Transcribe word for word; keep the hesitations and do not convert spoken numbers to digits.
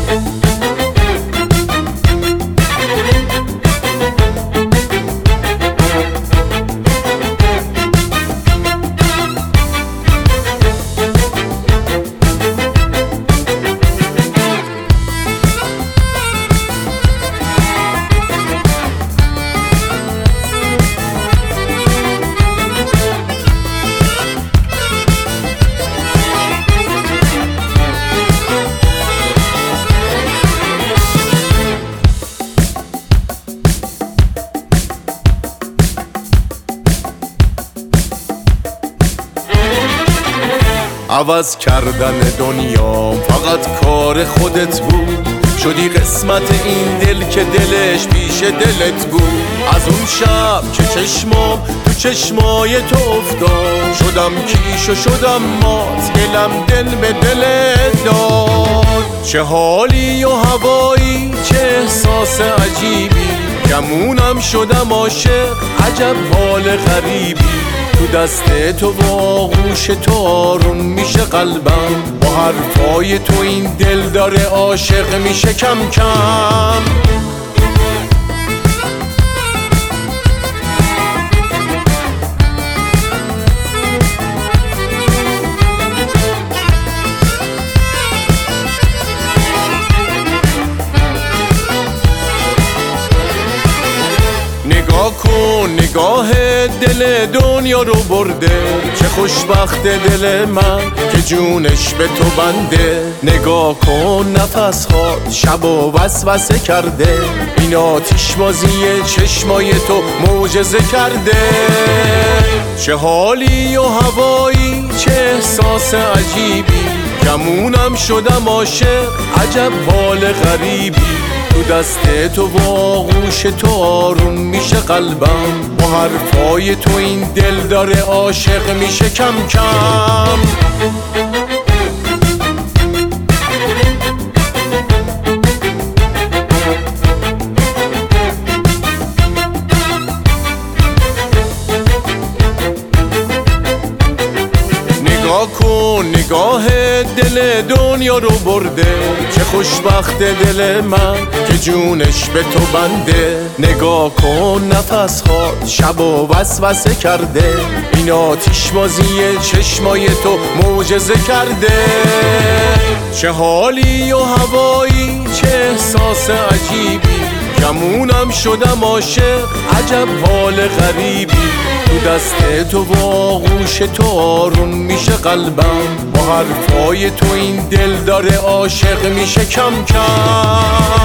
عوض کردن دنیا فقط کار خودت بود، شدی قسمت این دل که دلش پیش دلت بود. از اون شب که چشمام تو چشمای تو افتاد، شدم کیش و شدم مات، دلم دل به دلت داد. چه حالی و هوایی، چه احساس عجیبی، گمونم شدم عاشق، عجب حال غریبی. تو دست تو و آغوش تو آروم میشه قلبم، با حرفای تو این دل داره عاشق میشه کم کم. نگاه کن نگاه دل دنیا رو برده، چه خوشبخت دل من که جونش به تو بنده. نگاه کن نفس ها شب و وسوسه کرده، این آتیش بازی چشمای تو معجزه کرده. چه حالی و هوایی، چه احساس عجیبی، گمونم شدم عاشق، عجب حال غریبی. تو دست تو و آغوش تو آروم میشه قلبم، با حرفای تو این دل داره عاشق میشه کم کم. نگاه کن نگاه دل دنیا رو برده، چه خوشبخت دل من که جونش به تو بنده. نگاه کن نفس ها شب و وسوسه کرده، این آتیش بازی چشمای تو معجزه کرده. چه حالی و هوایی، چه احساس عجیبی، گمونم شدم عاشق، عجب حال غریبی. تو دست تو و آغوش تو آروم میشه قلبم، با حرفای تو این دل داره عاشق میشه کم کم.